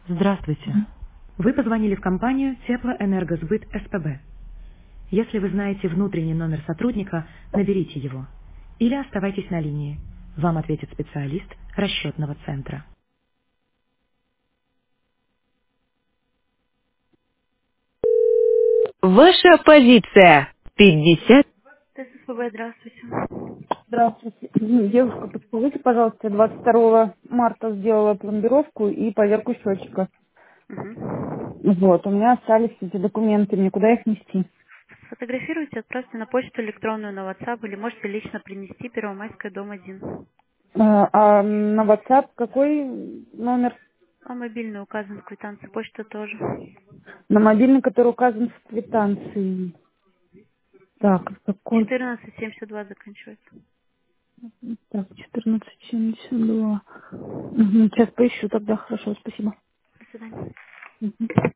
Здравствуйте. Вы позвонили в компанию Теплоэнергосбыт СПБ. Если вы знаете внутренний номер сотрудника, наберите его. Или оставайтесь на линии. Вам ответит специалист расчетного центра. Ваша позиция. 50. ТССПБ, здравствуйте. Здравствуйте. Девушка, подскажите, пожалуйста, я 22 марта сделала пломбировку и поверку счетчика. Мгм. Вот, у меня остались эти документы, мне куда их нести? Сфотографируйте, отправьте на почту электронную на WhatsApp или можете лично принести Первомайская, дом 1. А на WhatsApp какой номер? А мобильный указан в квитанции, почта тоже. На мобильный, который указан в квитанции. Так, какой? 1472 заканчивается. Так, 1472. Сейчас поищу тогда, хорошо, спасибо. До свидания. Мгм.